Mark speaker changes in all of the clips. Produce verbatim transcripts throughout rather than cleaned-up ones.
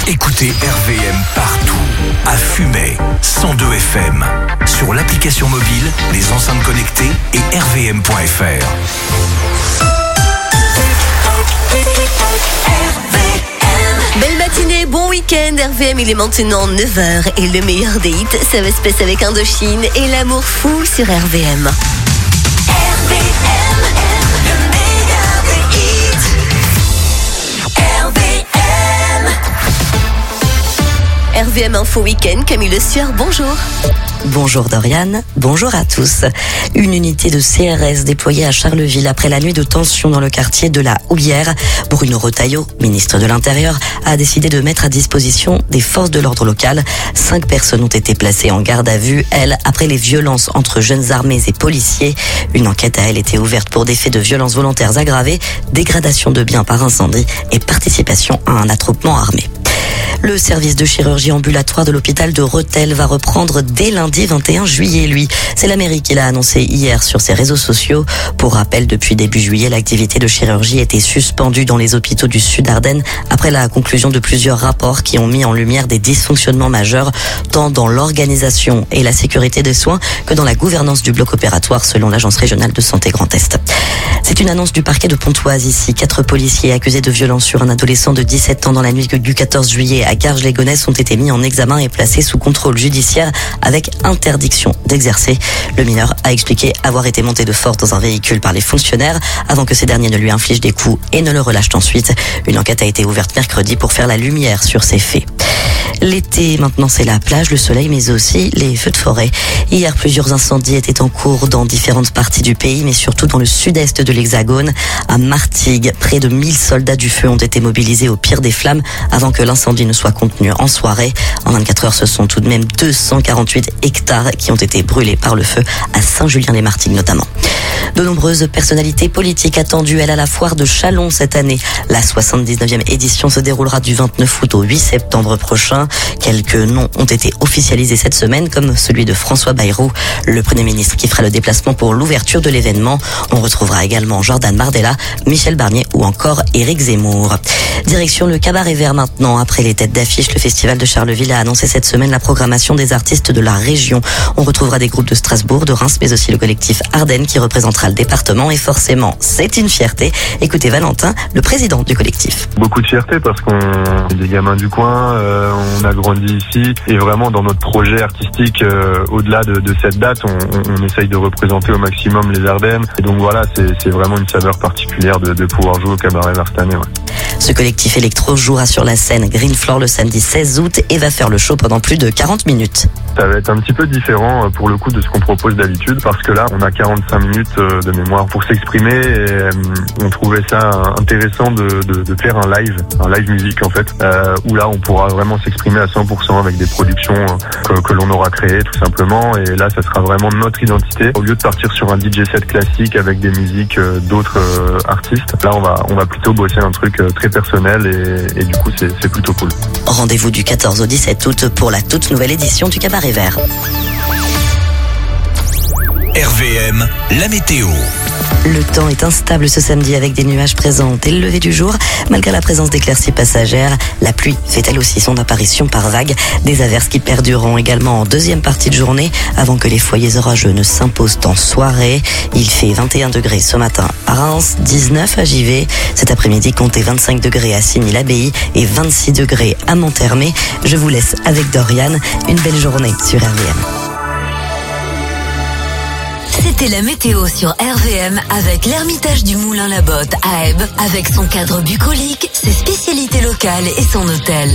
Speaker 1: Écoutez R V M partout, à Fumay, cent deux F M, sur l'application mobile, les enceintes connectées et r v m point f r.
Speaker 2: Belle matinée, bon week-end, R V M, il est maintenant neuf heures et le meilleur des hits, ça va se passer avec Indochine et l'amour fou sur R V M. R V M, le meilleur des hits. R V M. R V M Info Week-end, Camille Le Sueur, bonjour.
Speaker 3: Bonjour Doriane, bonjour à tous. Une unité de C R S déployée à Charleville après la nuit de tension dans le quartier de la Houlière. Bruno Retailleau, ministre de l'Intérieur, a décidé de mettre à disposition des forces de l'ordre local. Cinq personnes ont été placées en garde à vue, elles, après les violences entre jeunes armés et policiers. Une enquête a, elle, été ouverte pour des faits de violences volontaires aggravées, dégradation de biens par incendie et participation à un attroupement armé. Le service de chirurgie ambulatoire de l'hôpital de Rethel va reprendre dès lundi vingt et un juillet, lui. C'est la mairie qui l'a annoncé hier sur ses réseaux sociaux. Pour rappel, depuis début juillet, l'activité de chirurgie était suspendue dans les hôpitaux du Sud-Ardennes après la conclusion de plusieurs rapports qui ont mis en lumière des dysfonctionnements majeurs, tant dans l'organisation et la sécurité des soins que dans la gouvernance du bloc opératoire, selon l'Agence régionale de santé Grand Est. C'est une annonce du parquet de Pontoise ici. Quatre policiers accusés de violence sur un adolescent de dix-sept ans dans la nuit du quatorze juillet à Garges-les-Gonesse ont été mis en examen et placés sous contrôle judiciaire avec interdiction d'exercer. Le mineur a expliqué avoir été monté de force dans un véhicule par les fonctionnaires avant que ces derniers ne lui infligent des coups et ne le relâchent ensuite. Une enquête a été ouverte mercredi pour faire la lumière sur ces faits. L'été, maintenant, c'est la plage, le soleil, mais aussi les feux de forêt. Hier, plusieurs incendies étaient en cours dans différentes parties du pays, mais surtout dans le sud-est de l'Hexagone. À Martigues, près de mille soldats du feu ont été mobilisés au pire des flammes avant que l'incendie ne soit contenu en soirée. En vingt-quatre heures, ce sont tout de même deux cent quarante-huit hectares qui ont été brûlés par le feu, à Saint-Julien-les-Martigues notamment. De nombreuses personnalités politiques attendues, elles, à la foire de Châlons cette année. La soixante-dix-neuvième édition se déroulera du vingt-neuf août au huit septembre prochain. Quelques noms ont été officialisés cette semaine, comme celui de François Bayrou, le Premier ministre qui fera le déplacement pour l'ouverture de l'événement. On retrouvera également Jordan Bardella, Michel Barnier ou encore Éric Zemmour. Direction le Cabaret Vert maintenant. Après les têtes d'affiche, le Festival de Charleville a annoncé cette semaine la programmation des artistes de la région. On retrouvera des groupes de Strasbourg, de Reims, mais aussi le collectif Ardennes qui représentera le département et forcément, c'est une fierté. Écoutez Valentin, le président du collectif.
Speaker 4: Beaucoup de fierté parce qu'on est des gamins du coin, euh, on a grandi ici et vraiment dans notre projet artistique, euh, au-delà de, de cette date, on, on, on essaye de représenter au maximum les Ardennes. Et donc voilà, c'est, c'est vraiment une saveur particulière de, de pouvoir jouer au Cabaret Vert cette année. Ouais.
Speaker 3: Ce collectif électro jouera sur la scène Green Floor le samedi seize août et va faire le show pendant plus de quarante minutes.
Speaker 4: Ça va être un petit peu différent pour le coup de ce qu'on propose d'habitude parce que là on a quarante-cinq minutes de mémoire pour s'exprimer et on trouvait ça intéressant de, de, de faire un live, un live musique en fait, euh, où là on pourra vraiment s'exprimer à cent pour cent avec des productions que, que l'on aura créées tout simplement et là ça sera vraiment notre identité. Au lieu de partir sur un D J set classique avec des musiques d'autres artistes, là on va, on va plutôt bosser un truc très personnel et, et du coup c'est, c'est plutôt cool.
Speaker 3: Rendez-vous du quatorze au dix-sept août pour la toute nouvelle édition du Cabaret Vert.
Speaker 1: R V M, la météo.
Speaker 3: Le temps est instable ce samedi avec des nuages présents dès le lever du jour. Malgré la présence d'éclaircies passagères, la pluie fait elle aussi son apparition par vagues. Des averses qui perdureront également en deuxième partie de journée avant que les foyers orageux ne s'imposent en soirée. Il fait vingt et un degrés ce matin à Reims, dix-neuf à Givet. Cet après-midi, comptez vingt-cinq degrés à Signy-l'Abbaye et vingt-six degrés à Monthermé. Je vous laisse avec Doriane. Une belle journée sur R V M.
Speaker 2: C'était la météo sur R V M avec l'Ermitage du Moulin-la-Botte à Èbe, avec son cadre bucolique, ses spécialités locales et son hôtel.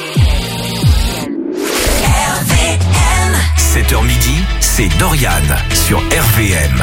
Speaker 2: R V M.
Speaker 1: sept heures midi, c'est Doriane sur R V M.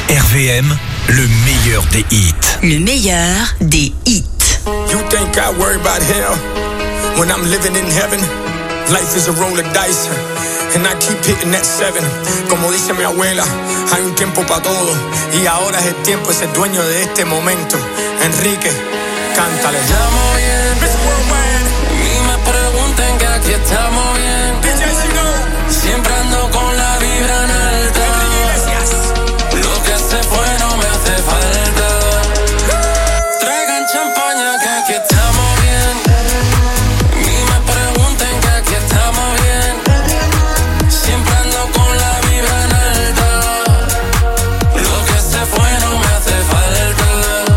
Speaker 1: R V M, le meilleur des hits.
Speaker 3: Le meilleur des hits.
Speaker 5: You think I worry about hell when I'm living in heaven? Life is a roll of dice and I keep hitting that seven. Como dice mi abuela, hay un tiempo para todo y ahora es el tiempo de ser dueño de este momento. Enrique, cántale.
Speaker 6: Estamos bien, ni me pregunten que aquí estamos bien. Siempre ando con la vibra en alta. Lo que se fue no me hace falta. Traigan champaña que aquí estamos bien. Ni me pregunten que aquí estamos bien. Siempre ando con la vibra en alta. Lo que se fue no me hace falta.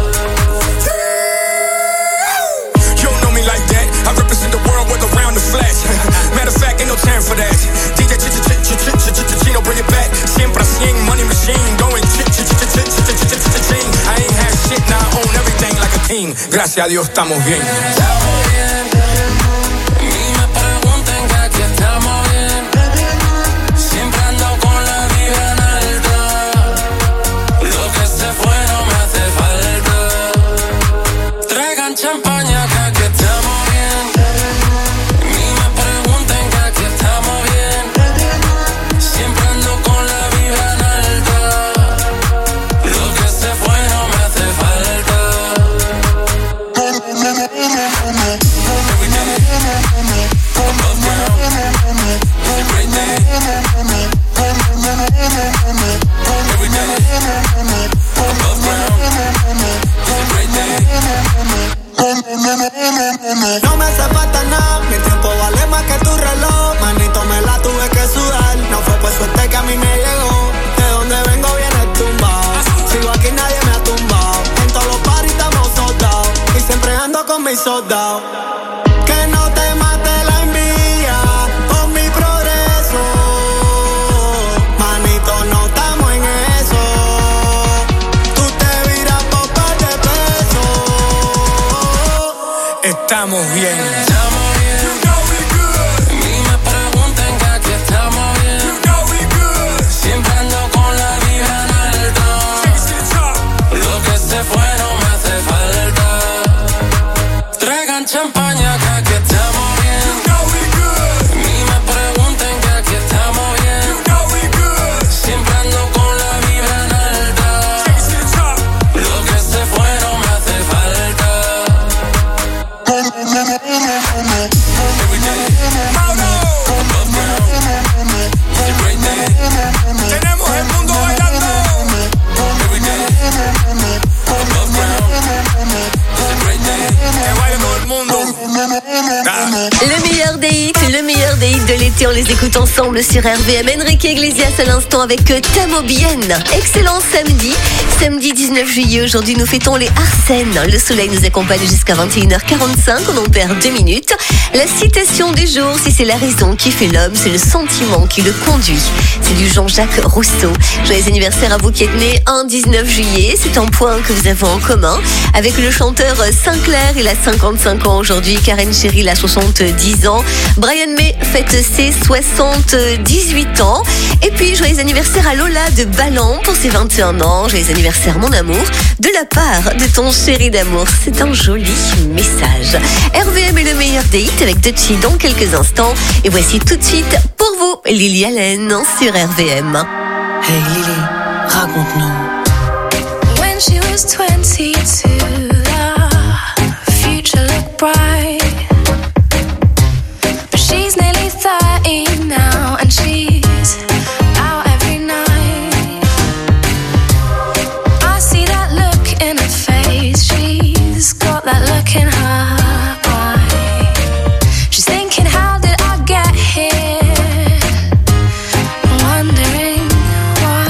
Speaker 5: You don't know me like that. I represent the world with around the flash. Matter of fact, ain't no time for that. D J Chino, bring it back. Siempre cien, money machine, going ch-ch-ch-ch-ch-ch-ch-ch-ch-ch-ch-ch. I ain't had shit, now I own everything like a king. Gracias a Dios estamos bien.
Speaker 6: Estamos bien. Ni me pregunten que aquí estamos bien. Siempre ando con la vibra en alta. Lo que se fue no me hace falta. Traigan champaña que aquí estamos bien. Ni me pregunten que aquí estamos bien. Siempre ando con la vibra en alta. Lo que se fue no me hace falta. Every day, above ground, it's a great day. Every day, above ground, it's a great day.
Speaker 7: No me hace falta nada, mi tiempo vale más que tu reloj. Manito, me la tuve que sudar. No fue por suerte que a mí me llegó. De donde vengo viene tumbado. Sigo aquí, nadie me ha tumbado. En todos los paris estamos soldados. Y siempre ando con mis soldados. Que no te mate la envidia por mi progreso. Manito, no estamos en eso. Tú te viras por par de pesos.
Speaker 5: Estamos bien.
Speaker 6: Estamos bien. Ni me pregunten que aquí estamos bien. Siempre ando con la vibra en alta. Lo que se fue no me hace falta. Traigan champaña que aquí estamos bien. Ni me pregunten que aquí estamos bien. Siempre ando con la vibra en alta. Lo que se fue no me hace falta. Every day, above ground, it's a great day.
Speaker 5: Tenemos el mundo bailando.
Speaker 6: Every day, above ground, it's a great day.
Speaker 5: Que baile todo el mundo. Ah.
Speaker 2: Le meilleur des hits, le meilleur des hits de l'été, on les écoute ensemble sur R V M. Enrique Iglesias à l'instant avec T'amo bien. Excellent samedi, samedi dix-neuf juillet. Aujourd'hui nous fêtons les Arsènes. Le soleil nous accompagne jusqu'à vingt et une heures quarante-cinq, on en perd deux minutes. La citation du jour, si c'est la raison qui fait l'homme, c'est le sentiment qui le conduit. C'est du Jean-Jacques Rousseau. Joyeux anniversaire à vous qui êtes nés un dix-neuf juillet. C'est un point que vous avez en commun avec le chanteur Sinclair. Il a cinquante-cinq ans aujourd'hui. Karen Cheryl a soixante-dix ans. Brian May fête ses soixante-dix-huit ans. Et puis, joyeux anniversaire à Lola de Ballan pour ses vingt et un ans. Joyeux anniversaire, mon amour, de la part de ton chéri d'amour. C'est un joli message. R V M est le meilleur des hits avec Dutchy dans quelques instants. Et voici tout de suite pour vous, Lily Allen sur R V M.
Speaker 8: Hey Lily, raconte-nous.
Speaker 9: When she was twenty-two, the future looked bright. But she's nearly thirty now, and she's out every night. I see that look in her face, she's got that look in her eye. She's thinking, how did I get here? Wondering why.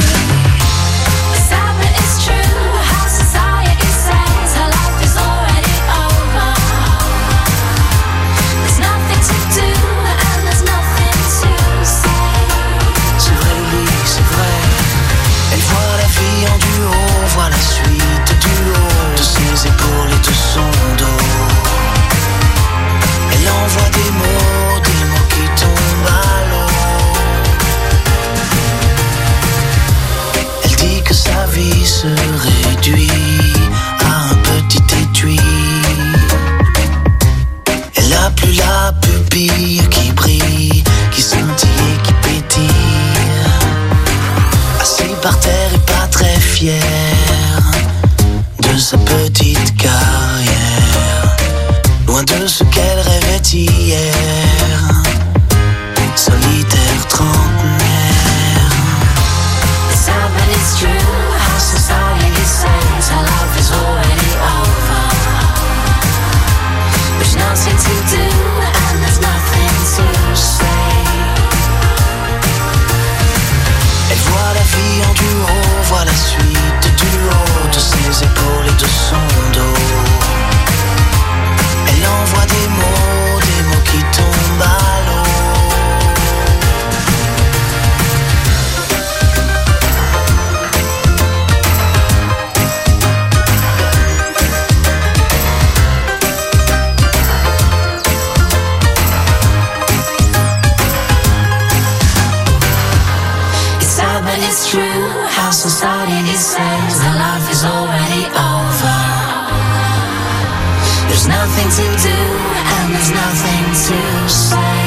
Speaker 9: Sad but it's true, how society says her life is already over. There's nothing to do and there's nothing to say.
Speaker 8: C'est vrai Lily, c'est vrai. Elle voit la vie en duo, voit la suite du haut de ses épaules et de son dos. Elle envoie des mots, des mots qui tombent à l'eau. Elle dit que ça se réduit à un petit étui. Elle a plus la pupille qui brille, qui scintille et qui pétille. Assis par terre et pas très fier de sa petite carrière, loin de ce qu'elle rêvait hier, solitaire trentenaire.
Speaker 9: It's sad but it's true, how society says our life is already over. There's nothing to do and there's nothing to say.
Speaker 8: Elle voit la vie en duo, voit la suite du haut de ses épaules et de son dos. Elle envoie des mots, des mots qui tombent à l'eau.
Speaker 9: It's true, how society says our life is already over. There's nothing to do and there's nothing to say.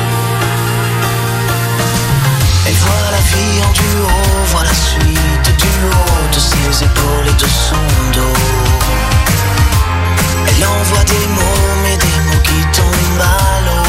Speaker 8: Elle voit la vie en duo, voit la suite du haut de ses épaules et de son dos. Elle envoie des mots, mais des mots qui tombent à l'eau.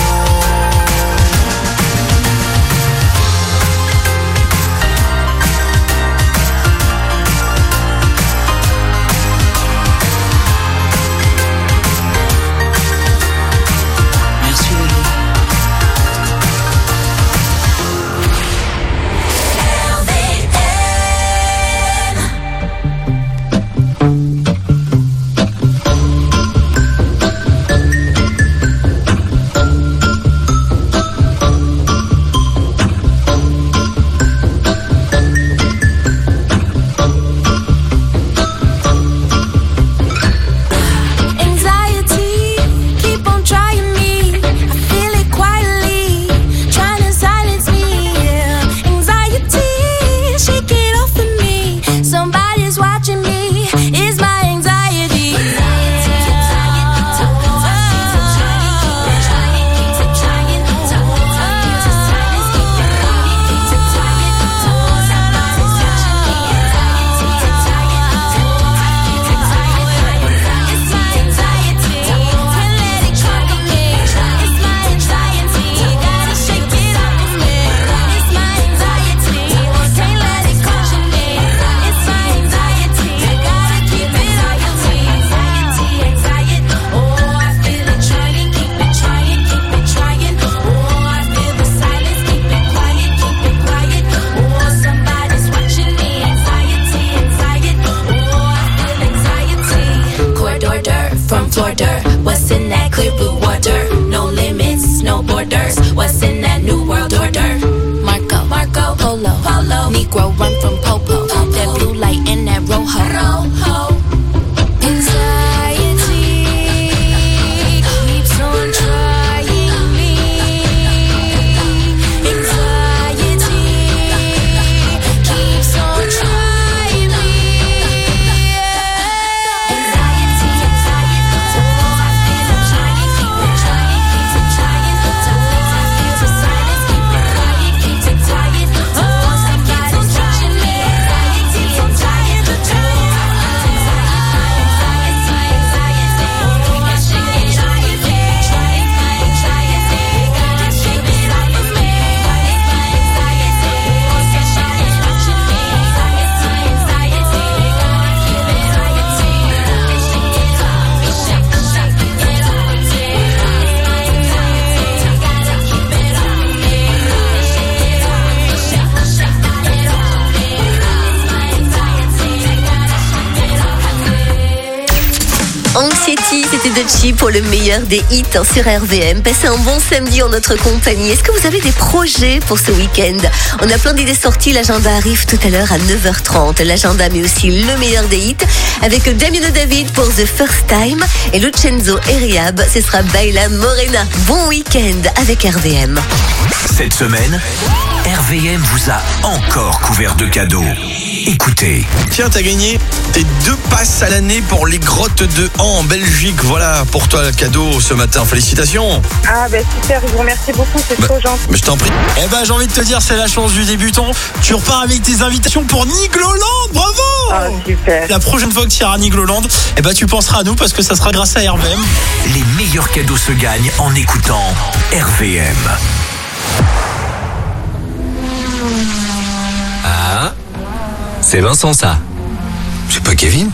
Speaker 2: Pour le meilleur des hits sur R V M. Passez un bon samedi en notre compagnie. Est-ce que vous avez des projets pour ce week-end? On a plein d'idées sorties. L'agenda arrive tout à l'heure à neuf heures trente. L'agenda, mais aussi le meilleur des hits avec Damiano David pour The First Time et Lucenzo et Riab. Ce sera Baila Morena. Bon week-end avec R V M.
Speaker 1: Cette semaine, R V M vous a encore couvert de cadeaux. écoutez.
Speaker 10: Tiens, t'as gagné tes deux passes à l'année pour les grottes de Han en Belgique. Voilà, pour toi le cadeau ce matin. Félicitations.
Speaker 11: Ah bah super, je vous remercie beaucoup, c'est
Speaker 10: Bah,
Speaker 11: trop gentil.
Speaker 10: Mais je t'en prie.
Speaker 12: Eh ben, j'ai envie de te dire, c'est la chance du débutant. Tu repars avec tes invitations pour Nigloland. Bravo!
Speaker 11: Ah super.
Speaker 12: La prochaine fois que tu iras à Nigloland, eh ben, tu penseras à nous parce que ça sera grâce à R V M.
Speaker 1: Les meilleurs cadeaux se gagnent en écoutant R V M.
Speaker 13: Ah, c'est Vincent ça.
Speaker 10: C'est pas Kevin?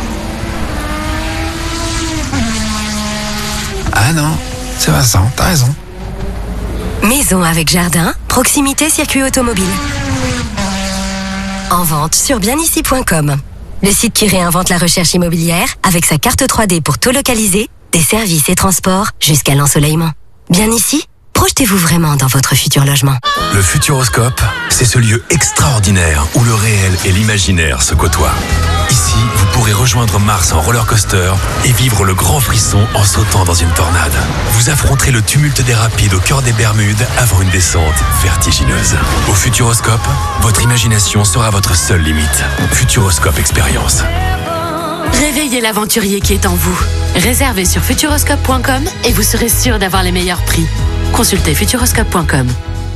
Speaker 13: Ah non, c'est Vincent, t'as raison.
Speaker 14: Maison avec jardin, proximité circuit automobile. En vente sur bien ici point com. Le site qui réinvente la recherche immobilière avec sa carte trois D pour tout localiser, des services et transports jusqu'à l'ensoleillement. Bien ici, projetez-vous vraiment dans votre futur logement.
Speaker 1: Le Futuroscope, c'est ce lieu extraordinaire où le réel et l'imaginaire se côtoient. Ici, vous pourrez rejoindre Mars en roller coaster et vivre le grand frisson en sautant dans une tornade. Vous affronterez le tumulte des rapides au cœur des Bermudes avant une descente vertigineuse. Au Futuroscope, votre imagination sera votre seule limite. Futuroscope Expérience.
Speaker 15: Réveillez l'aventurier qui est en vous. Réservez sur futuroscope point com et vous serez sûr d'avoir les meilleurs prix. Consultez futuroscope point com.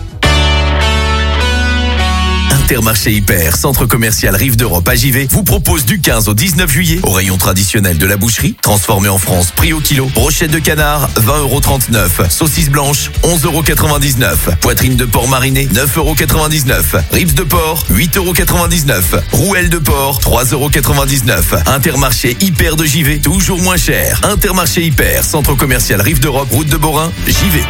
Speaker 1: Intermarché Hyper, centre commercial Rive d'Europe à Givet, vous propose du quinze au dix-neuf juillet, au rayon traditionnel de la boucherie, transformé en France, prix au kilo, brochette de canard, vingt euros trente-neuf, saucisse blanche, onze euros quatre-vingt-dix-neuf, poitrine de porc marinée, neuf euros quatre-vingt-dix-neuf, ribs de porc, huit euros quatre-vingt-dix-neuf, rouelle de porc, trois euros quatre-vingt-dix-neuf. Intermarché Hyper de Givet, toujours moins cher. Intermarché Hyper, centre commercial Rive d'Europe, route de Borin, Givet.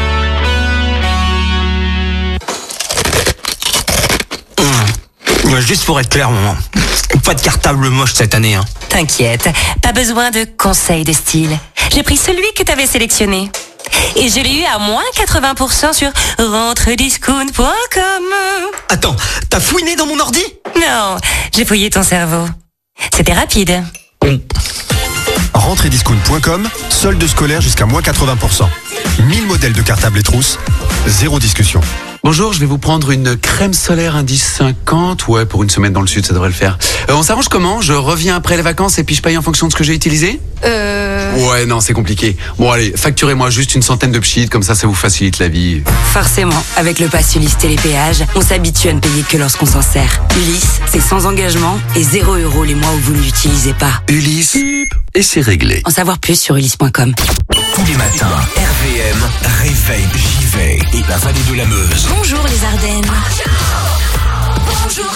Speaker 16: Juste pour être clair, maman, pas de cartable moche cette année. Hein.
Speaker 17: T'inquiète, pas besoin de conseils de style. J'ai pris celui que t'avais sélectionné. Et je l'ai eu à moins quatre-vingts pour cent sur rentrediscount point com.
Speaker 16: Attends, t'as fouiné dans mon ordi?
Speaker 17: Non, j'ai fouillé ton cerveau. C'était rapide.
Speaker 18: rentrediscount point com, solde scolaire jusqu'à moins quatre-vingts pour cent. mille modèles de cartables et trousses, zéro discussion.
Speaker 19: Bonjour, je vais vous prendre une crème solaire indice cinquante. Ouais, pour une semaine dans le sud, ça devrait le faire. Euh, on s'arrange comment? Je reviens après les vacances et puis je paye en fonction de ce que j'ai utilisé?
Speaker 17: Euh...
Speaker 19: Ouais, non, c'est compliqué. Bon, allez, facturez-moi juste une centaine de pchits, comme ça, ça vous facilite la vie.
Speaker 17: Forcément, avec le pass Ulysse Télépéage, on s'habitue à ne payer que lorsqu'on s'en sert. Ulysse, c'est sans engagement et zéro euro les mois où vous ne l'utilisez pas.
Speaker 1: Ulysse, et c'est réglé.
Speaker 17: En savoir plus sur ulysse point com.
Speaker 1: Tous les matins, R V M réveille Givet et la vallée de la Meuse.
Speaker 14: Bonjour les Ardennes.
Speaker 15: Bonjour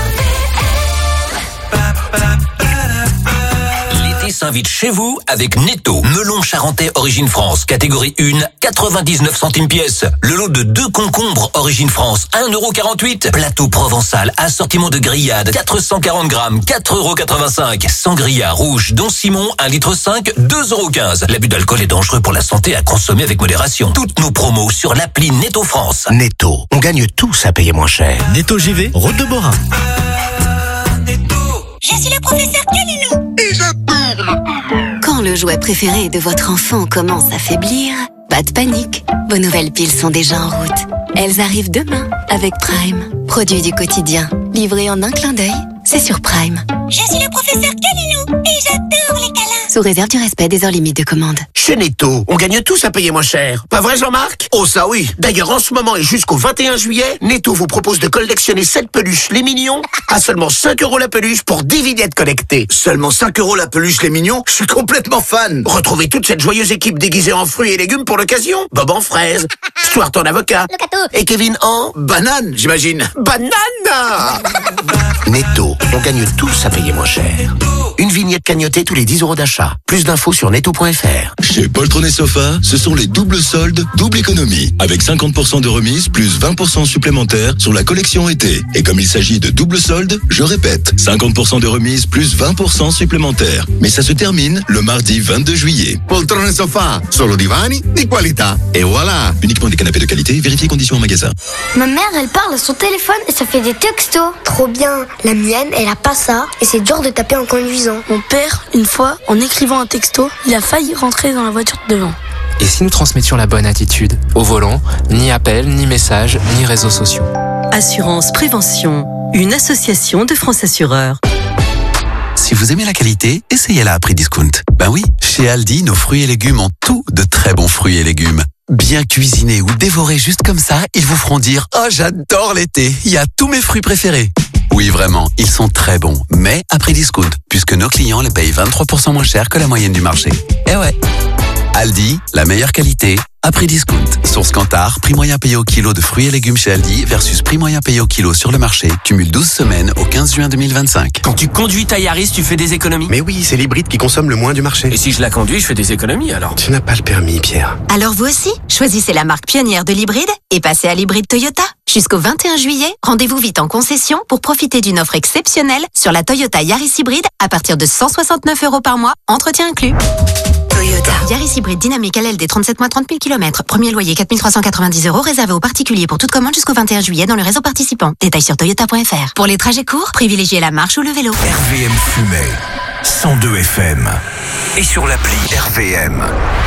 Speaker 20: L'été s'invite chez vous avec Netto. Melon charentais origine France, catégorie un, quatre-vingt-dix-neuf centimes pièce. Le lot de deux concombres origine France, un euro quarante-huit. Plateau provençal, assortiment de grillades, quatre cent quarante grammes, quatre euros quatre-vingt-cinq. Sangria rouge, Don Simon, un litre cinq, deux euros quinze. L'abus d'alcool est dangereux pour la santé, à consommer avec modération. Toutes nos promos sur l'appli Netto France.
Speaker 1: Netto, on gagne tous à payer moins cher. Netto J V, route de Borin.
Speaker 9: Je suis le professeur Calilou. Et j'adore.
Speaker 21: Quand le jouet préféré de votre enfant commence à faiblir, pas de panique. Vos nouvelles piles sont déjà en route. Elles arrivent demain avec Prime. Produit du quotidien, livré en un clin d'œil, c'est sur Prime.
Speaker 9: Je suis le professeur Calilou. Et j'adore les câlins.
Speaker 21: Sous réserve du respect des heures limites de commande.
Speaker 22: Chez Netto, on gagne tous à payer moins cher. Pas vrai, Jean-Marc? Oh, ça oui. D'ailleurs, en ce moment et jusqu'au vingt et un juillet, Netto vous propose de collectionner sept peluches les mignons à seulement cinq euros la peluche pour dix vignettes connectées. Seulement cinq euros la peluche les mignons? Je suis complètement fan. Retrouvez toute cette joyeuse équipe déguisée en fruits et légumes pour l'occasion. Bob en fraise, Stuart en avocat. Et Kevin en banane, j'imagine. Banane! Netto, on gagne tous à payer moins cher. Une vignette cagnotée tous les dix euros d'achat. Plus d'infos sur netto point f r.
Speaker 23: Chez Poltron et Sofa, ce sont les doubles soldes, double économie. Avec cinquante pour cent de remise plus vingt pour cent supplémentaires sur la collection été. Et comme il s'agit de double soldes, je répète, cinquante pour cent de remise plus vingt pour cent supplémentaires. Mais ça se termine le mardi vingt-deux juillet.
Speaker 24: Poltron et Sofa, solo divani di qualità. Et voilà.
Speaker 23: Uniquement des canapés de qualité, vérifiez conditions en magasin.
Speaker 25: Ma mère, elle parle à son téléphone et ça fait des textos. Trop bien. La mienne, elle a pas ça et c'est dur de taper en conduisant.
Speaker 26: Mon père, une fois, en écrivant un texto, il a failli rentrer dans la voiture de devant.
Speaker 27: Et si nous transmettions la bonne attitude? Au volant, ni appel, ni message, ni réseaux sociaux.
Speaker 15: Assurance Prévention.
Speaker 2: une association de France Assureurs.
Speaker 19: Si vous aimez la qualité, essayez-la à prix discount. Ben oui, chez Aldi, nos fruits et légumes ont tous de très bons fruits et légumes. Bien cuisinés ou dévorés juste comme ça, ils vous feront dire « Oh, j'adore l'été, il y a tous mes fruits préférés ». Oui, vraiment, ils sont très bons, mais à prix discount, puisque nos clients les payent vingt-trois pour cent moins cher que la moyenne du marché. Eh ouais. Aldi, la meilleure qualité, à prix discount. Source Kantar, prix moyen payé au kilo de fruits et légumes chez Aldi versus prix moyen payé au kilo sur le marché. Cumule douze semaines au quinze juin deux mille vingt-cinq.
Speaker 3: Quand tu conduis ta Yaris, tu fais des économies?
Speaker 24: Mais oui, c'est l'hybride qui consomme le moins du marché.
Speaker 3: Et si je la conduis, je fais des économies alors?
Speaker 24: Tu n'as pas le permis, Pierre.
Speaker 4: Alors vous aussi, choisissez la marque pionnière de l'hybride et passez à l'hybride Toyota. Jusqu'au vingt et un juillet, rendez-vous vite en concession pour profiter d'une offre exceptionnelle sur la Toyota Yaris hybride à partir de cent soixante-neuf euros par mois, entretien inclus. Toyota. Yaris hybride dynamique L L D trente-sept mois trente mille kilomètres. Premier loyer quatre mille trois cent quatre-vingt-dix euros réservé aux particuliers pour toute commande jusqu'au vingt et un juillet dans le réseau participant. Détails sur toyota point f r. Pour les trajets courts, privilégiez la marche ou le vélo.
Speaker 1: R V M Fumay, cent deux F M. Et sur l'appli R V M.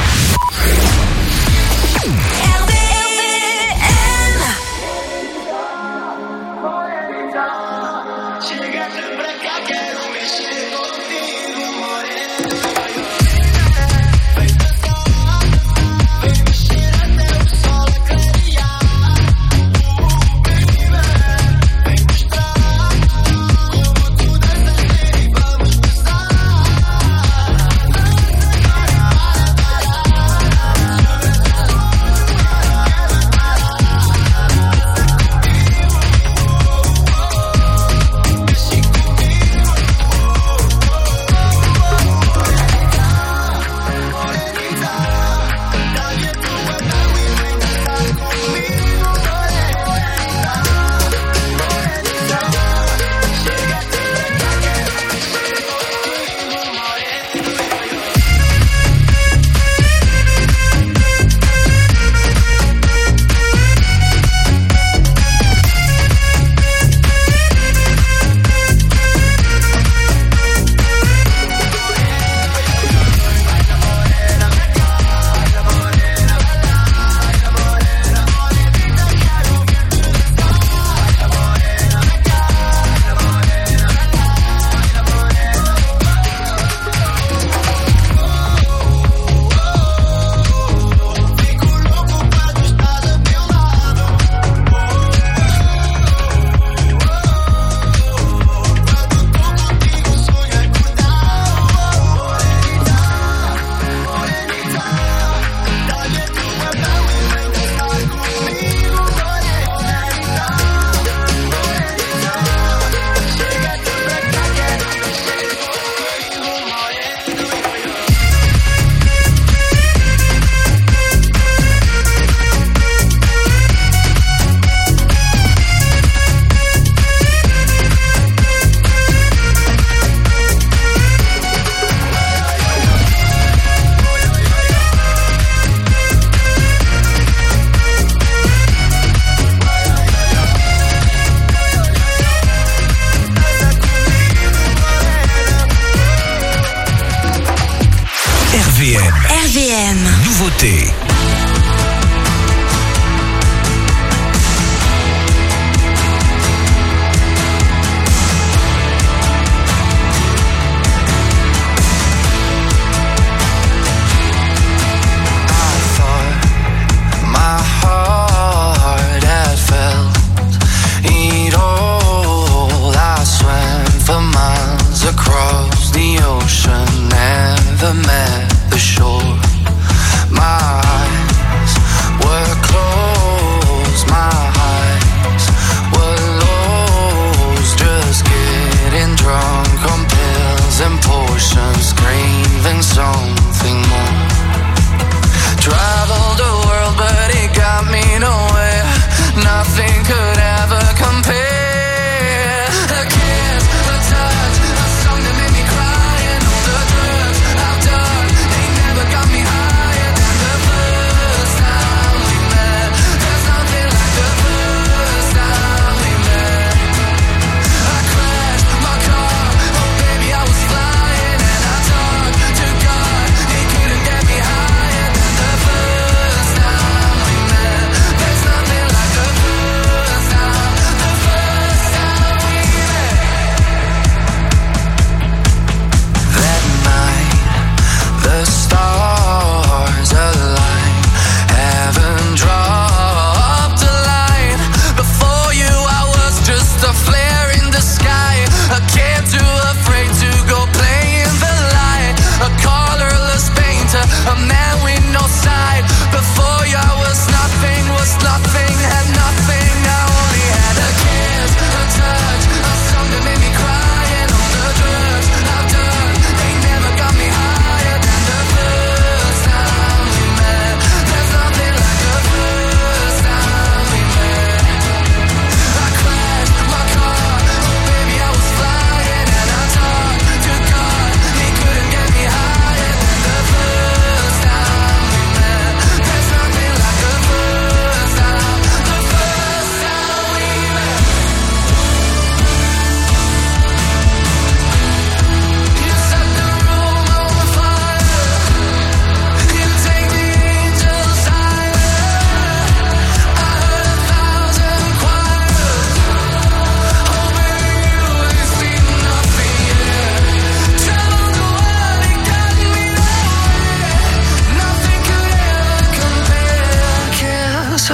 Speaker 2: R V M.
Speaker 1: Nouveauté.
Speaker 5: Across the ocean, never met the shore. My eyes were closed, my eyes were lost. Just getting drunk on pills and potions, craving something more. Traveled the world, but it got me nowhere. Nothing could ever compare. A kiss, a touch, a song that made me cry, and all the drugs I've done, they never got me higher than the first time we met. There's nothing like the first time we met. I crashed my car, oh baby I was flying, and I talked to God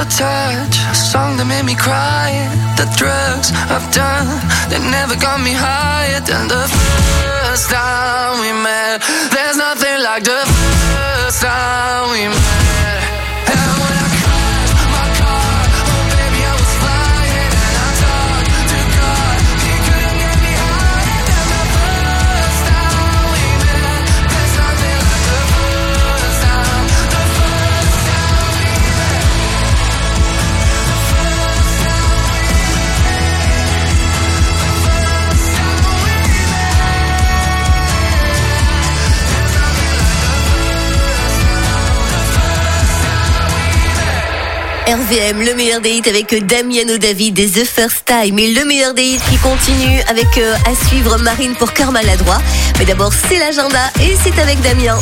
Speaker 5: your touch, a song that made me cry. The drugs I've done, they never got me higher than the first time we met. There's nothing like the first time we met. And when I crashed my car, oh baby I was flying, and I talked to God, he couldn't get me higher than the first time we met. There's nothing like the first time, the first time we met.
Speaker 6: R V M, le meilleur des hits avec Damiano David et The First Time. Et le meilleur des hits qui continue avec euh, à suivre Marine pour Cœur Maladroit. Mais d'abord, c'est l'agenda et c'est avec Damien.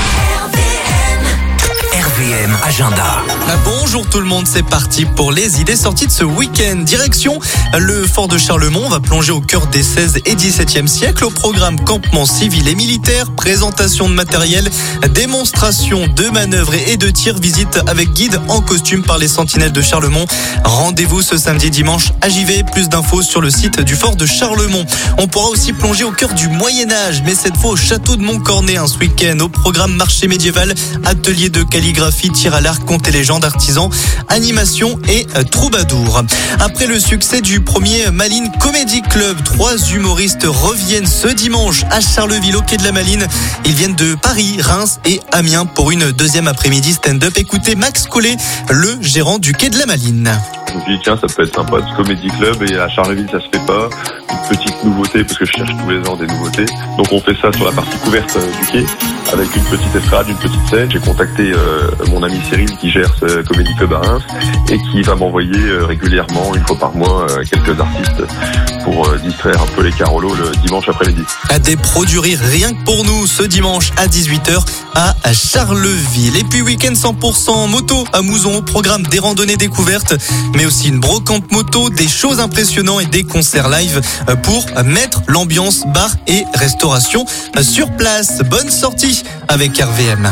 Speaker 2: R V M Agenda.
Speaker 7: Bonjour tout le monde, c'est parti pour les idées sorties de ce week-end. Direction le fort de Charlemont, on va plonger au cœur des seizième et dix-septième siècles. Au programme campement civil et militaire, présentation de matériel, démonstration de manœuvres et de tirs, visite avec guide en costume par les sentinelles de Charlemont. Rendez-vous ce samedi et dimanche à J V. Plus d'infos sur le site du fort de Charlemont. On pourra aussi plonger au cœur du Moyen-Âge, mais cette fois au château de Montcornet, hein, ce week-end. Au programme marché médiéval, atelier de calligraphie, tir à l'arc, contes et légendes, artisans, animation et euh, troubadour. Après le succès du premier Malines Comedy Club, trois humoristes reviennent ce dimanche à Charleville au quai de la Malines. Ils viennent de Paris, Reims et Amiens pour une deuxième après-midi stand-up. Écoutez Max Collet, le gérant du quai de la Malines.
Speaker 8: Je me suis dit tiens, ça peut être sympa, ce Comedy Club, et à Charleville ça se fait pas. Une petite nouveauté, parce que je cherche tous les ans des nouveautés. Donc on fait ça sur la partie couverte euh, du quai, avec une petite estrade, une petite scène. J'ai contacté euh, mon ami Cyril qui gère ce Comedy Club à Reims et qui va m'envoyer euh, régulièrement, une fois par mois, euh, quelques artistes pour euh, distraire un peu les carolos le dimanche après-midi.
Speaker 7: À des produits rien que pour nous ce dimanche à dix-huit heures à Charleville. Et puis week-end cent pour cent moto à Mouzon, au programme des randonnées découvertes, mais aussi une brocante moto, des shows impressionnants et des concerts live pour mettre l'ambiance bar et restauration sur place. Bonne sortie avec R V M.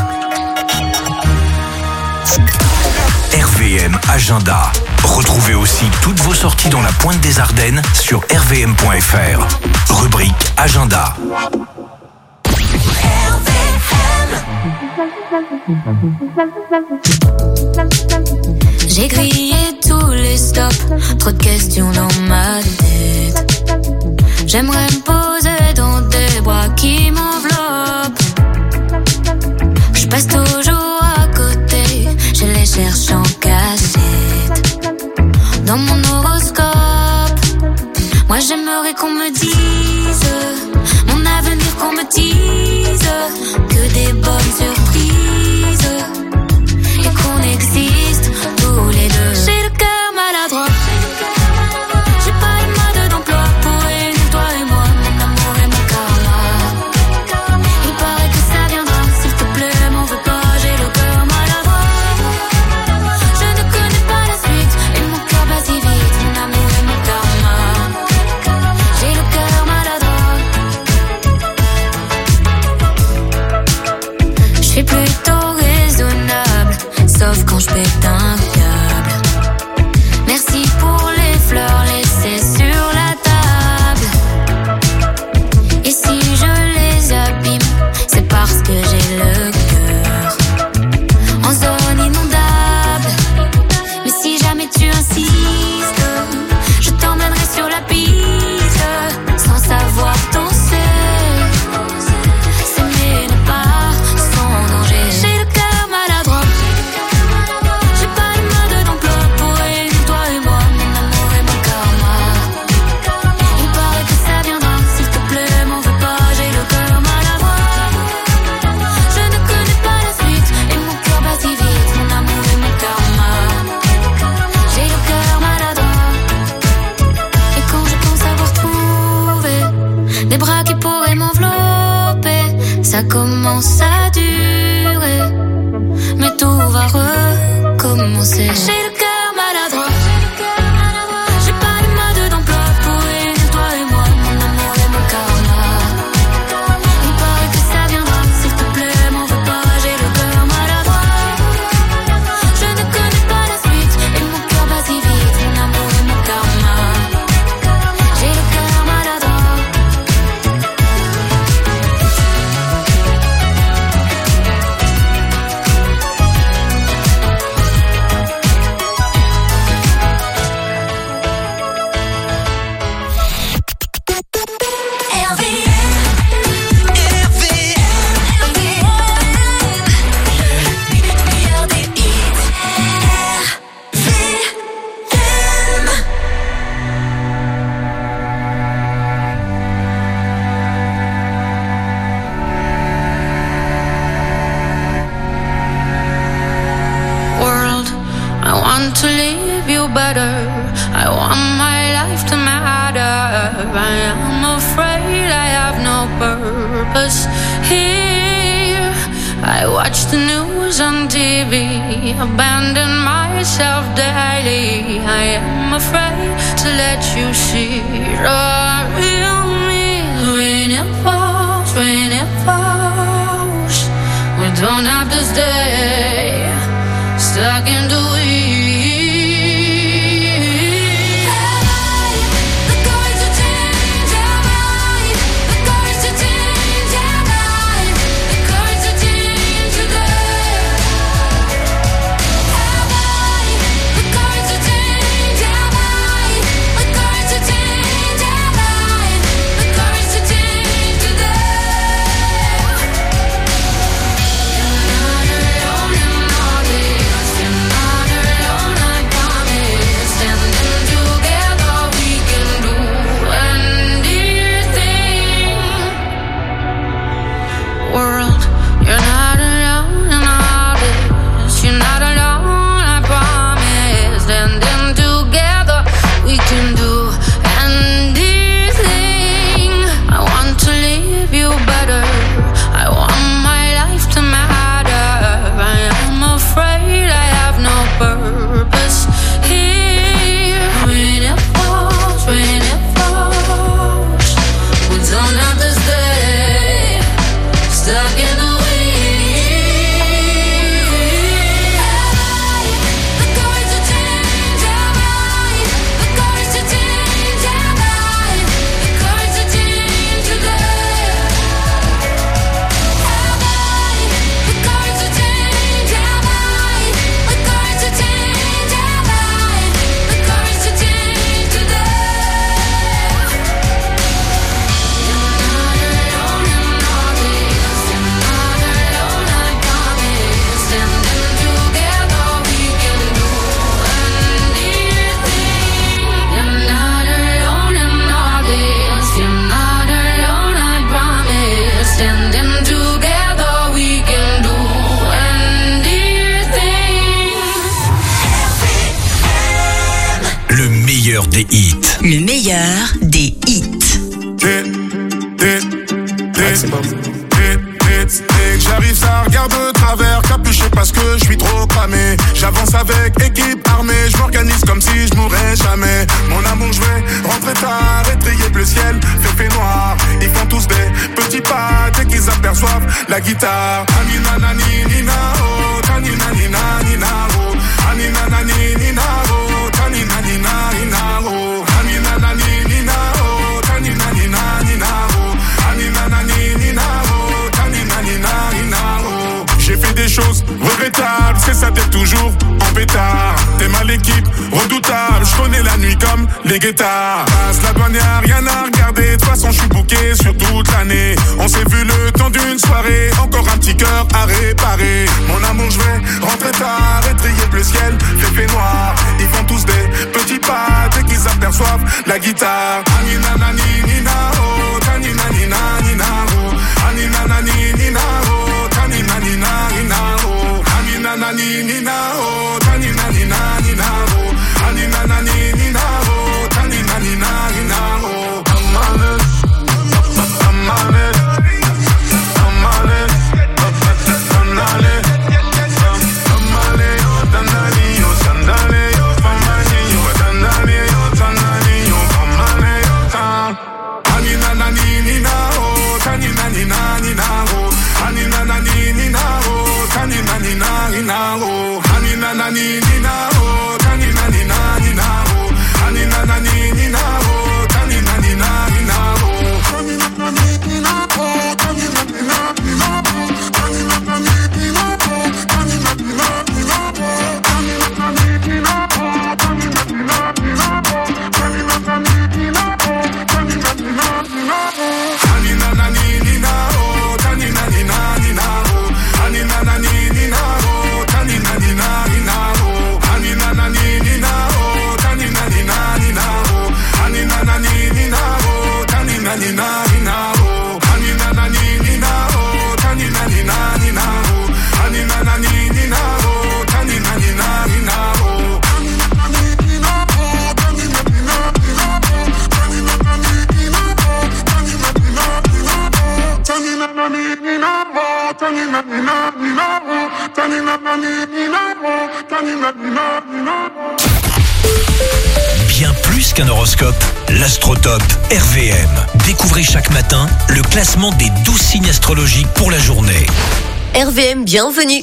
Speaker 2: R V M Agenda. Retrouvez aussi toutes vos sorties dans la pointe des Ardennes sur r v m point f r. Rubrique Agenda.
Speaker 9: J'ai grillé tous les stops, trop de questions dans ma tête. J'aimerais me poser dans des bras qui m'enveloppent. Je passe toujours à côté, je les cherche en cachette. Dans mon horoscope, moi j'aimerais qu'on me dise mon avenir, qu'on me dise que des bonnes surprises et qu'on existe tous les deux. J'ai le cœur maladroit, j'ai pas le mode d'emploi pour réunir toi et moi, mon amour et mon karma. Il paraît que ça viendra, s'il te plaît, m'en veux pas, j'ai le cœur maladroit. Je ne connais pas la suite et mon cœur bat si vite, mon amour et mon karma. J'ai le cœur maladroit. Je suis plutôt raisonnable, sauf quand je pète un câble. Merci pour les fleurs laissées sur la table. Et si je les abîme, c'est parce que j'ai le cœur en zone inondable. Mais si jamais tu insistes, je t'emmènerai sur la piste, sans savoir danser. S'aimer n'est pas sans danger. J'ai le cœur maladroit, j'ai pas le mode d'emploi pour réunir toi et moi, mon amour et mon karma. Il paraît que ça viendra, s'il te plaît, m'en veux pas, j'ai le cœur maladroit. Je ne connais pas la suite et mon cœur bat si vite, mon amour et mon karma. J'ai le cœur maladroit. Et quand je pense avoir trouvé des bras qui pourraient m'envelopper, ça commence à durer, mais tout va recommencer. J'ai le cœur maladroit, j'ai pas le mode d'emploi pour réunir toi et moi, mon amour et mon karma. Il paraît que ça viendra, s'il te plaît, m'en veux pas, j'ai le cœur maladroit. Je ne connais pas la suite et purpose here. I watch the news on T V, abandon myself daily. I am afraid to let you see the real me. When it falls, when it falls, we don't have to stay stuck in the weeds.
Speaker 2: Des hits.
Speaker 10: Le meilleur des hits.
Speaker 11: J'arrive, ça regarde de travers, capuché parce que je suis trop cramé. J'avance avec équipe armée, je m'organise comme si je mourrais jamais. Mon amour, je vais rentrer tard, étrier le ciel, fait fait noir. Ils font tous des petits pas dès qu'ils aperçoivent la guitare. Anina nani nina oh, tanina nina nina oh, anina nani nina oh, tanina nina nina oh, anina nani nina oh, tanina nina nina oh, anina nani nina oh, tanina nina nina oh. J'ai fait des choses regrettables, c'est ça t'es toujours en pétard. T'es mal équipe, redoutable, je connais la nuit comme les guettards. Passe la douane, y'a rien à regarder, de toute façon je suis booké sur toute l'année. On s'est vu le temps d'une soirée, encore un petit cœur à réparer. Mon amour, je vais rentrer tard, étrier le ciel, fait fait noir. Ils font tous des petits pas dès qu'ils aperçoivent la guitare. Anina nani nina oh, tanina nina nina oh, anina nani nina oh, tanina nina nina oh, anina nani nina oh, tanina nina nina oh, anina nani nina oh, tanina nina nina oh. I'm on it, I'm on it, I'm on it, I'm on it, I'm on it, dandali yo, sandali yo, famani yo, dandali yo, sandali yo, famani yo,
Speaker 2: Bien plus qu'un horoscope, l'Astrotop R V M. Découvrez chaque matin le classement des douze signes astrologiques pour la journée.
Speaker 6: R V M, bienvenue.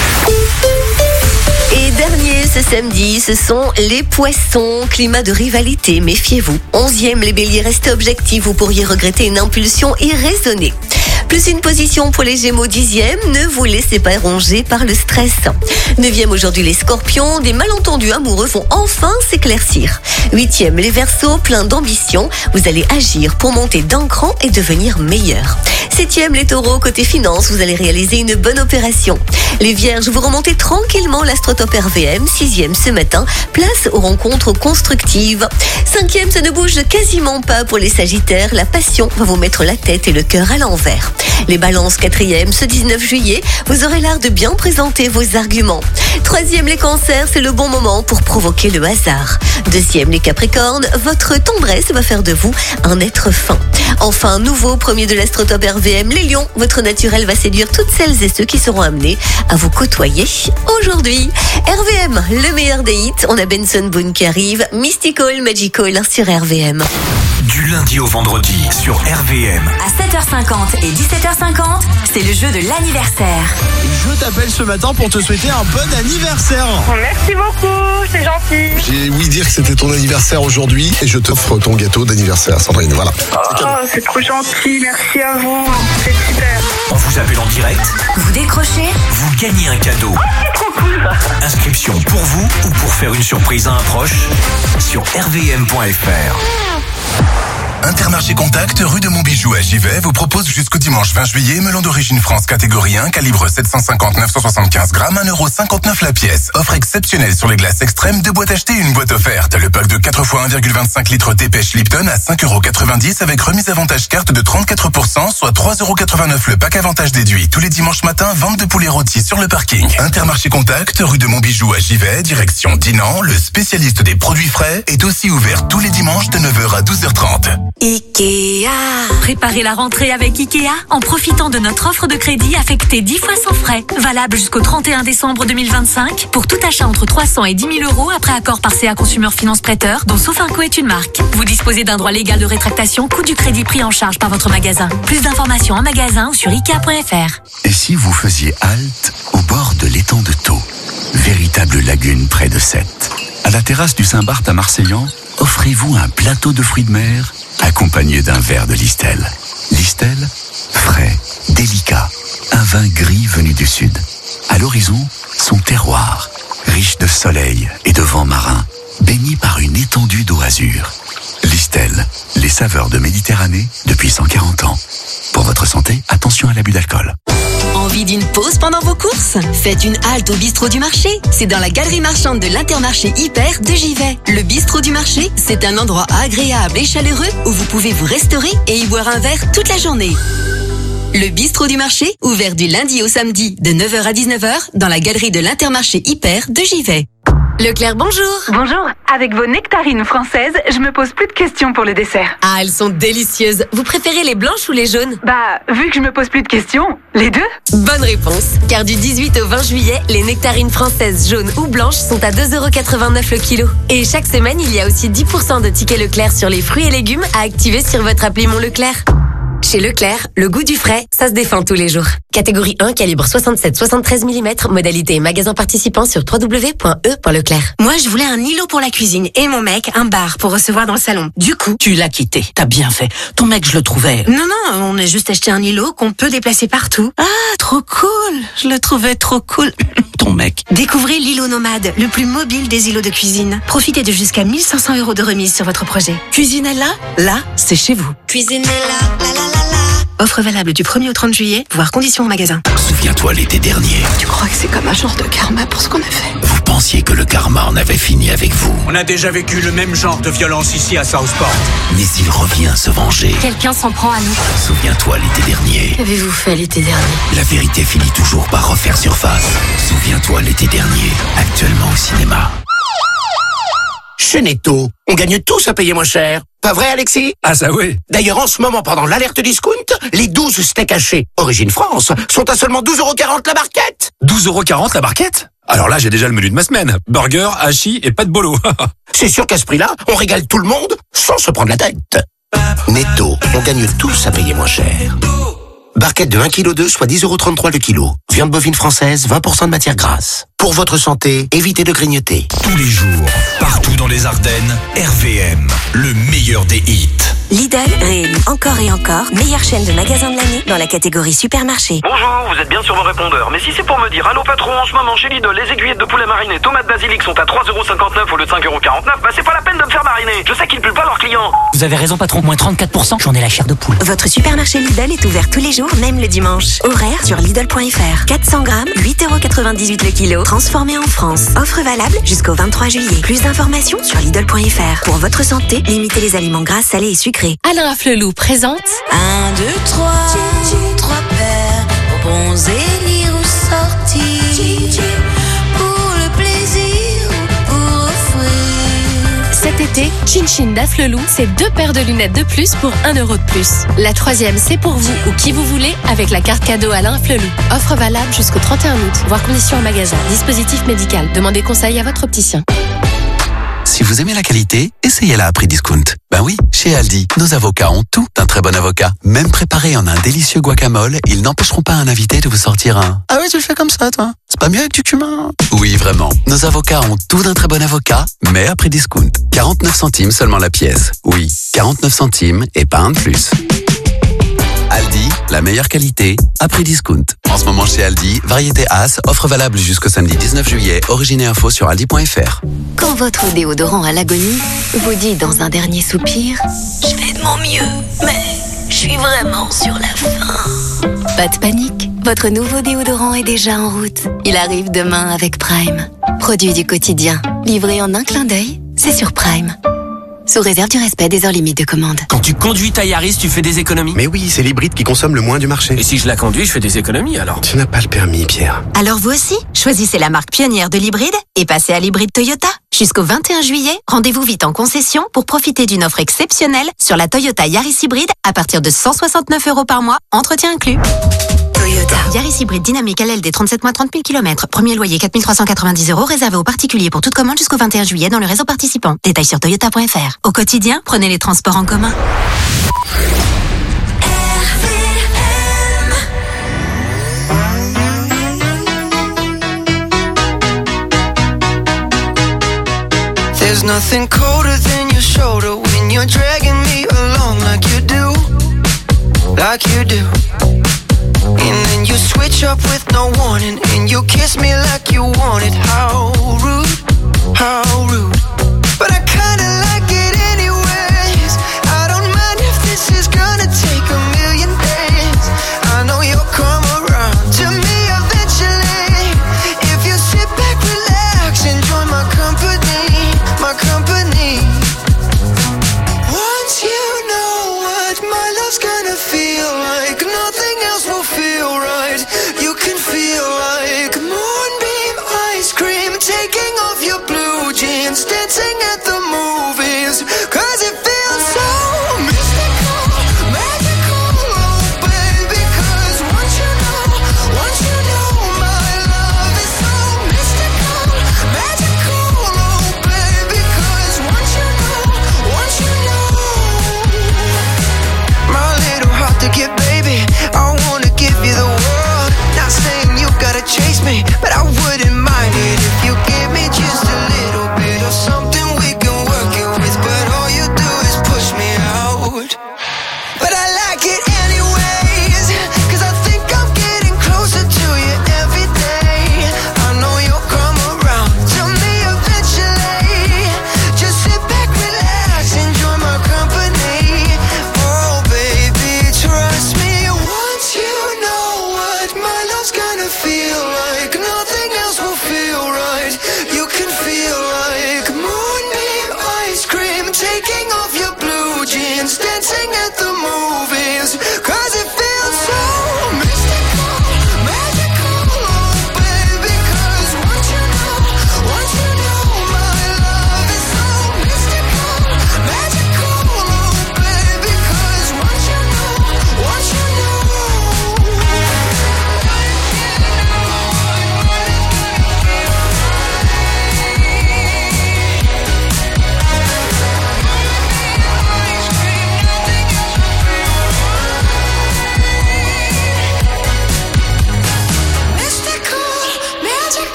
Speaker 6: Et dernier ce samedi, ce sont les poissons. Climat de rivalité, méfiez-vous. Onzième, les béliers, restez objectifs, vous pourriez regretter une impulsion irraisonnée. Plus une position pour les gémeaux, dixième, ne vous laissez pas ronger par le stress. Neuvième, aujourd'hui les scorpions, des malentendus amoureux vont enfin s'éclaircir. Huitième, les verseaux, plein d'ambition, vous allez agir pour monter d'un cran et devenir meilleur. Septième, les taureaux, côté finance, vous allez réaliser une bonne opération. Les vierges, vous remontez tranquillement l'Astrotop R V M. Sixième, ce matin, place aux rencontres constructives. Cinquième, ça ne bouge quasiment pas pour les sagittaires, la passion va vous mettre la tête et le cœur à l'envers. Les balances, quatrième, ce dix-neuf juillet, vous aurez l'art de bien présenter vos arguments. Troisième, les cancers, c'est le bon moment pour provoquer le hasard. Deuxième, les capricornes, votre tendresse va faire de vous un être fin. Enfin, nouveau premier de l'Astrotop R V M, les lions, votre naturel va séduire toutes celles et ceux qui seront amenés à vous côtoyer aujourd'hui. R V M, le meilleur des hits, on a Benson Boone qui arrive, Mystical, Magical sur R V M.
Speaker 2: Du lundi au vendredi sur R V M.
Speaker 12: À sept heures cinquante et dix-sept heures cinquante, c'est le jeu de l'anniversaire.
Speaker 13: Je t'appelle ce matin pour te souhaiter un bon anniversaire.
Speaker 14: Merci beaucoup, c'est gentil.
Speaker 24: J'ai ouï dire que c'était ton anniversaire aujourd'hui et je t'offre ton gâteau d'anniversaire, Sandrine. Voilà.
Speaker 14: Oh, c'est trop gentil, merci à vous. C'est super.
Speaker 2: On vous appelle en direct.
Speaker 12: Vous décrochez,
Speaker 2: vous gagnez un cadeau.
Speaker 14: Oh, c'est trop cool.
Speaker 2: Inscription pour vous ou pour faire une surprise à un proche sur r v m point f r.
Speaker 11: Intermarché Contact, rue de Montbijou à Givet, vous propose jusqu'au dimanche vingt juillet melon d'origine France catégorie un, calibre sept cent cinquante neuf cent soixante-quinze grammes, un euro cinquante-neuf la pièce. Offre exceptionnelle sur les glaces extrêmes, deux boîtes achetées, une boîte offerte. Le pack de quatre fois un virgule vingt-cinq litres Dépêche Lipton à cinq euros quatre-vingt-dix avec remise avantage carte de trente-quatre pour cent, soit trois euros quatre-vingt-neuf le pack avantage déduit. Tous les dimanches matins, vente de poulet rôti sur le parking. Intermarché Contact, rue de Montbijou à Givet, direction Dinan, le spécialiste des produits frais, est aussi ouvert tous les dimanches de neuf heures à douze heures trente.
Speaker 12: Ikea. Préparez la rentrée avec Ikea en profitant de notre offre de crédit affectée dix fois sans frais. Valable jusqu'au trente et un décembre deux mille vingt-cinq pour tout achat entre trois cents et dix mille euros après accord par C A Consumer Finance Prêteur, dont Sofinco est une marque. Vous disposez d'un droit légal de rétractation, coût du crédit pris en charge par votre magasin. Plus d'informations en magasin ou sur ikea point f r.
Speaker 19: Et si vous faisiez halte au bord de l'étang de Thau, véritable lagune près de Sète. À la terrasse du Saint-Barth à Marseillan, offrez-vous un plateau de fruits de mer accompagné d'un verre de Listel. Listel, frais, délicat, un vin gris venu du sud. À l'horizon, son terroir, riche de soleil et de vent marin, baigné par une étendue d'eau azur. Listel, les saveurs de Méditerranée depuis cent quarante ans. Pour votre santé, attention à l'abus d'alcool.
Speaker 16: Envie d'une pause pendant vos courses? Faites une halte au bistrot du marché. C'est dans la galerie marchande de l'Intermarché Hyper de Givet. Le bistrot du marché, c'est un endroit agréable et chaleureux où vous pouvez vous restaurer et y boire un verre toute la journée. Le bistrot du marché, ouvert du lundi au samedi de neuf heures à dix-neuf heures dans la galerie de l'Intermarché Hyper de Givet. Leclerc, bonjour.
Speaker 14: Bonjour. Avec vos nectarines françaises, je me pose plus de questions pour le dessert.
Speaker 16: Ah, elles sont délicieuses. Vous préférez les blanches ou les jaunes?
Speaker 14: Bah, vu que je me pose plus de questions, les deux.
Speaker 16: Bonne réponse. Car du dix-huit au vingt juillet, les nectarines françaises jaunes ou blanches sont à deux euros quatre-vingt-neuf le kilo. Et chaque semaine, il y a aussi dix pour cent de tickets Leclerc sur les fruits et légumes à activer sur votre appli Mon Leclerc. Chez Leclerc, le goût du frais, ça se défend tous les jours. Catégorie un, calibre soixante-sept soixante-treize millimètres, modalité et magasin participant sur w w w point e point leclerc.
Speaker 17: Moi, je voulais un îlot pour la cuisine et mon mec, un bar pour recevoir dans le salon. Du coup...
Speaker 18: Tu l'as quitté, t'as bien fait. Ton mec, je le trouvais...
Speaker 17: Non, non, on a juste acheté un îlot qu'on peut déplacer partout.
Speaker 18: Ah, trop cool. Je le trouvais trop cool. Ton mec.
Speaker 17: Découvrez l'îlot nomade, le plus mobile des îlots de cuisine. Profitez de jusqu'à mille cinq cents euros de remise sur votre projet.
Speaker 18: Cuisinella, là, c'est chez vous.
Speaker 17: Cuisinella, la la la la. Offre valable du premier au trente juillet, voire conditions au magasin.
Speaker 1: Souviens-toi l'été dernier.
Speaker 17: Tu crois que c'est comme un genre de karma pour ce qu'on a fait?
Speaker 1: Vous pensiez que le karma en avait fini avec vous.
Speaker 20: On a déjà vécu le même genre de violence ici à Southport.
Speaker 1: Mais il revient se venger.
Speaker 17: Quelqu'un s'en prend à nous.
Speaker 1: Souviens-toi l'été dernier.
Speaker 17: Qu'avez-vous fait l'été dernier?
Speaker 1: La vérité finit toujours par refaire surface. Souviens-toi l'été dernier, actuellement au cinéma.
Speaker 15: Chez Netto, on gagne tous à payer moins cher. Pas vrai, Alexis?
Speaker 20: Ah ça oui.
Speaker 15: D'ailleurs, en ce moment, pendant l'alerte discount, les douze steaks hachés Origine France sont à seulement douze euros quarante la barquette.
Speaker 20: douze euros quarante la barquette? Alors là, j'ai déjà le menu de ma semaine. Burger, hachis et pâte bolo.
Speaker 15: C'est sûr qu'à ce prix-là, on régale tout le monde sans se prendre la tête. Netto, on gagne tous à payer moins cher. Barquette de un virgule deux kilos, soit dix euros trente-trois le kilo. Viande bovine française, vingt pour cent de matière grasse. Pour votre santé, évitez de grignoter.
Speaker 2: Tous les jours, partout dans les Ardennes, R V M, le meilleur des hits.
Speaker 21: Lidl réélu encore et encore meilleure chaîne de magasins de l'année dans la catégorie supermarché.
Speaker 22: Bonjour, vous êtes bien sur mon répondeur. Mais si c'est pour me dire allô patron, en ce moment chez Lidl, les aiguillettes de poulet marinées tomates basilic sont à trois euros cinquante-neuf au lieu de cinq euros quarante-neuf, bah c'est pas la peine de me faire mariner. Je sais qu'ils ne puent pas leurs clients.
Speaker 23: Vous avez raison patron, moins trente-quatre pour cent, j'en ai la chair de poule.
Speaker 21: Votre supermarché Lidl est ouvert tous les jours, même le dimanche. Horaire sur Lidl point F R. quatre cents grammes, huit euros quatre-vingt-dix-huit le kilo, transformé en France. Offre valable jusqu'au vingt-trois juillet. Plus d'informations sur Lidl point F R. Pour votre santé, limitez les aliments gras, salés et sucrés.
Speaker 25: Alain Afflelou présente
Speaker 26: un, deux, trois, trois paires, bons élire ou sortir, pour le plaisir ou pour offrir.
Speaker 25: Cet été, Chin Chin d'Afflelou, c'est deux paires de lunettes de plus pour un euro de plus. La troisième, c'est pour vous ou qui vous voulez avec la carte cadeau Alain Afflelou. Offre valable jusqu'au trente et un août. Voir conditions en magasin. Dispositif médical. Demandez conseil à votre opticien.
Speaker 19: Si vous aimez la qualité, essayez-la à prix discount. Ben oui, chez Aldi, nos avocats ont tout d'un très bon avocat. Même préparés en un délicieux guacamole, ils n'empêcheront pas un invité de vous sortir un « Ah oui, tu le fais comme ça, toi. C'est pas mieux avec du cumin ?» Oui, vraiment. Nos avocats ont tout d'un très bon avocat, mais à prix discount. quarante-neuf centimes seulement la pièce. Oui, quarante-neuf centimes et pas un de plus. Aldi, la meilleure qualité, à prix discount. En ce moment chez Aldi, variété As, offre valable jusqu'au samedi dix-neuf juillet. Origine et info sur aldi point F R.
Speaker 21: Quand votre déodorant à l'agonie vous dit dans un dernier soupir « Je fais de mon mieux, mais je suis vraiment sur la fin », pas de panique, votre nouveau déodorant est déjà en route. Il arrive demain avec Prime. Produit du quotidien, livré en un clin d'œil, c'est sur Prime. Sous réserve du respect des heures limites de commande.
Speaker 3: Quand tu conduis ta Yaris, tu fais des économies?
Speaker 24: Mais oui, c'est l'hybride qui consomme le moins du marché.
Speaker 3: Et si je la conduis, je fais des économies alors?
Speaker 24: Tu n'as pas le permis, Pierre.
Speaker 4: Alors vous aussi, choisissez la marque pionnière de l'hybride et passez à l'hybride Toyota. Jusqu'au vingt et un juillet, rendez-vous vite en concession pour profiter d'une offre exceptionnelle sur la Toyota Yaris hybride à partir de cent soixante-neuf euros par mois, entretien inclus. Toyota. Yaris hybride dynamique L L D trente-sept mois trente mille kilomètres. Premier loyer quatre mille trois cent quatre-vingt-dix euros réservé aux particuliers pour toute commande jusqu'au vingt et un juillet dans le réseau participant. Détails sur toyota point F R. Au quotidien, prenez les transports en commun.
Speaker 5: There's nothing colder than your shoulder when you're dragging me along like you do, like you do. And then you switch up with no warning and you kiss me like you want it. How rude, how rude. But I kinda like it anyways. I don't mind if this is gonna take a million days. I know you'll come around to me eventually. If you sit back, relax, enjoy my company, my company. Once you know what my love's gonna feel like, nothing else will feel right. You can feel like more.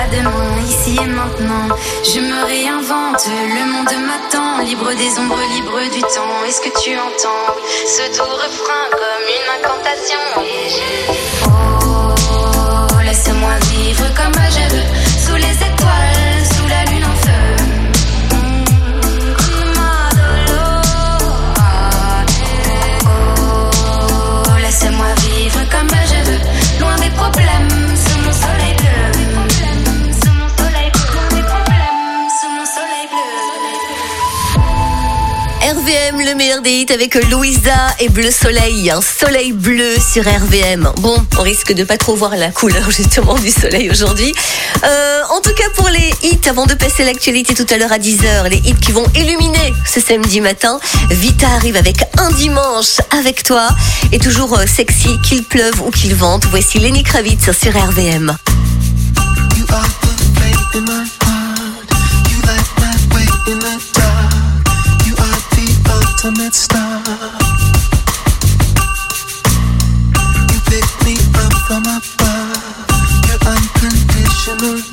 Speaker 26: demain, ici et maintenant. Je me réinvente, le monde m'attend. Libre des ombres, libre du temps. Est-ce que tu entends ce doux refrain comme une incantation? Et je dis, oh, laisse-moi vivre comme je veux, sous les étoiles, sous la lune en feu. Laisse-moi vivre comme je veux, loin des problèmes, sous mon soleil bleu. Sous mon soleil bleu, loin des problèmes, sous mon soleil bleu.
Speaker 6: R V M, le meilleur des hits avec Louisa et Bleu Soleil, un soleil bleu sur R V M. Bon, on risque de pas trop voir la couleur justement du soleil aujourd'hui. Euh, en tout cas pour les hits, avant de passer l'actualité tout à l'heure à dix heures, les hits qui vont illuminer ce samedi matin, Vita arrive avec Un dimanche avec toi. Et toujours euh, sexy, qu'il pleuve ou qu'il vente, voici Lenny Kravitz sur R V M.
Speaker 5: You are the flame in my heart. You light my way in the dark. You are the ultimate star. You pick me up from above. Your unconditional